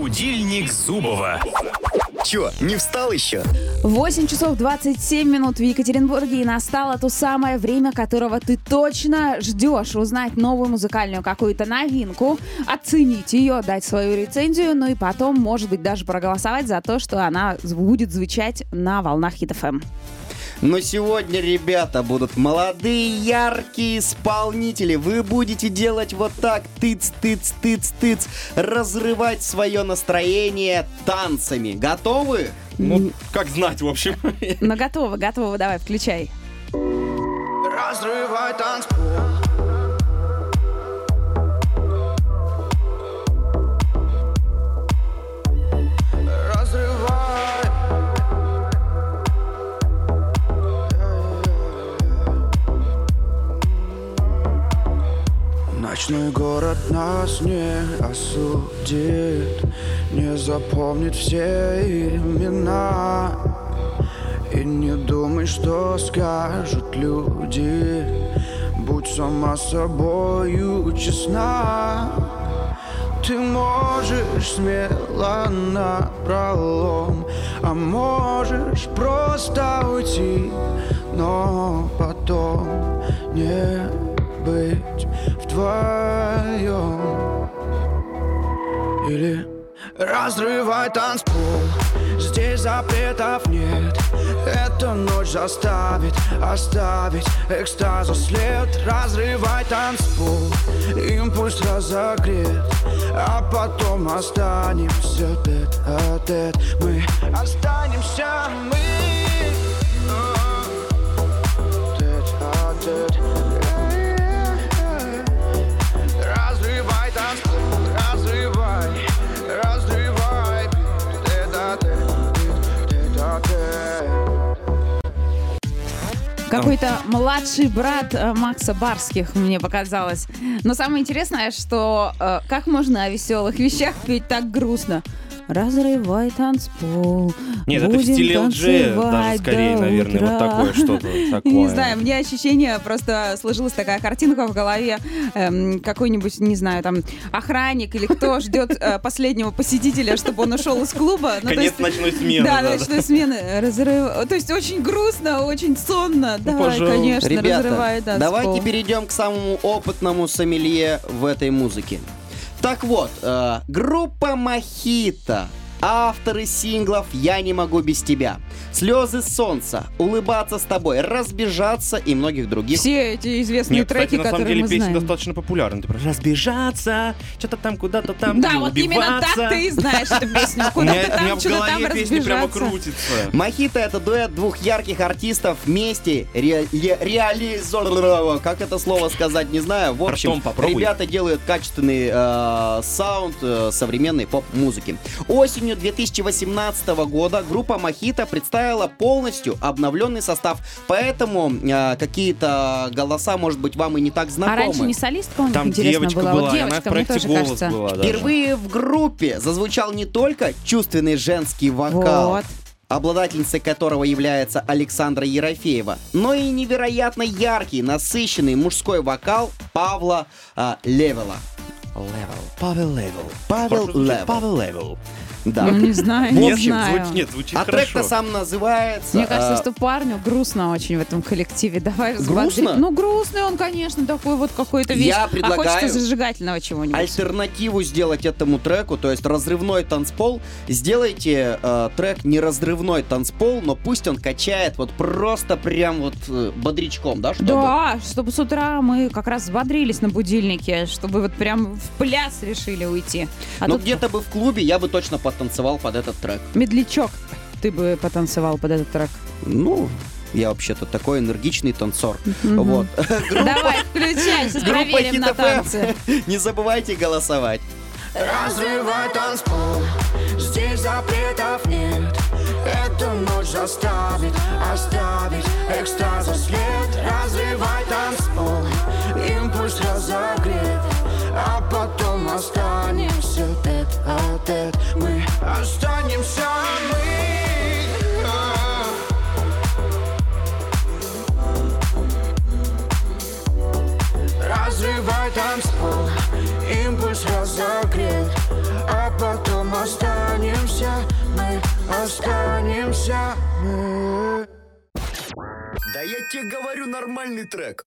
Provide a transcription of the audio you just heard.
Будильник Зубова. Чё, не встал еще? 8 часов 27 минут в Екатеринбурге, и настало то самое время, которого ты точно ждешь. Узнать новую музыкальную какую-то новинку, оценить ее, дать свою рецензию, ну и потом, может быть, даже проголосовать за то, что она будет звучать на волнах Хит ФМ. Но сегодня, ребята, будут молодые, яркие исполнители. Вы будете делать вот так, тыц-тыц-тыц-тыц, разрывать свое настроение танцами. Готовы? Ну, как знать, в общем. Ну, готово, давай, включай. Разрывай танцпол. Ночной город нас не осудит, не запомнит все имена. И не думай, что скажут люди, будь сама собою честна. Ты можешь смело напролом, а можешь просто уйти, но потом не быть вдвоем. Или разрывай танцпол, здесь запретов нет. Эта ночь заставит оставить экстаза след. Разрывай танцпол, импульс разогрет, а потом останемся тет-а-тет. Мы останемся, мы тет-а-тет. Разрывай танцпол, разрывай, разрывай, тет-а-тет. Какой-то младший брат Макса Барских, мне показалось. Но самое интересное, что как можно о веселых вещах петь так грустно? Разрывай танцпол. Нет, это в стиле LG, даже скорее, наверное, вот такое что-то такое. Не знаю, у меня ощущение, просто сложилась такая картинка в голове, какой-нибудь, не знаю, там, охранник или кто ждет последнего посетителя, чтобы он ушел из клуба. Конец ночной смены. Да, ночной смены. То есть очень грустно, очень сонно. Давай, конечно, разрывай танцпол. Давайте перейдем к самому опытному сомелье в этой музыке. Так вот, группа Мохито, авторы синглов «Я не могу без тебя», «Слезы солнца», «Улыбаться с тобой», «Разбежаться» и многих других. Все эти известные треки, кстати, которые мы знаем. на самом деле песня достаточно популярна. разбежаться, что-то там, куда-то там, да, вот именно так ты и знаешь эту песню. Куда-то там, что-то там разбежаться. Песня прямо крутится. Мохито — это дуэт двух ярких артистов вместе реализовано. Как это слово сказать, не знаю. В общем, ребята делают качественный саунд современной поп-музыки. Осенью 2018 года группа Мохито представила полностью обновленный состав, поэтому какие-то голоса, может быть, вам и не так знакомы. А раньше не солистка у них, там интересно, девочка была? была, Вот она в девочка, мне проекте тоже «Голос» кажется. была даже. Впервые в группе зазвучал не только чувственный женский вокал, Вот. обладательницей которого является Александра Ерофеева, но и невероятно яркий, насыщенный мужской вокал Павла Левела. Павел Левел. Да. Ну, не знаю, В не общем, знаю. звучит А хорошо. трек-то сам называется... Мне кажется, что парню грустно очень в этом коллективе. Давай Грустно? взбодрить. Ну, грустный он, конечно, такой вот какой-то весь. Я А предлагаю хочется зажигательного чего-нибудь. альтернативу сделать этому треку, то есть разрывной танцпол. Сделайте трек не разрывной танцпол, но пусть он качает вот просто прям вот бодрячком, да? Да, чтобы с утра мы как раз взбодрились на будильнике, чтобы вот прям в пляс решили уйти. А Ну тут где-то бы в клубе я бы точно потанцевал под этот трек. медлячок. Ты бы потанцевал под этот трек. Ну, я вообще-то такой энергичный танцор. Вот. Давай, включай, сейчас Группа проверим на Hit FM. танцы. Не забывайте голосовать. Разрывай танцпол, здесь запретов нет. Эту ночь заставит оставить экстаза след. Разрывай танцпол, импульс разогрет, а потом останемся тет-а-тет. Мы останемся, Разрывай танцпол, импульс разогрет, а потом останемся. останемся мы. Да я тебе говорю, нормальный трек.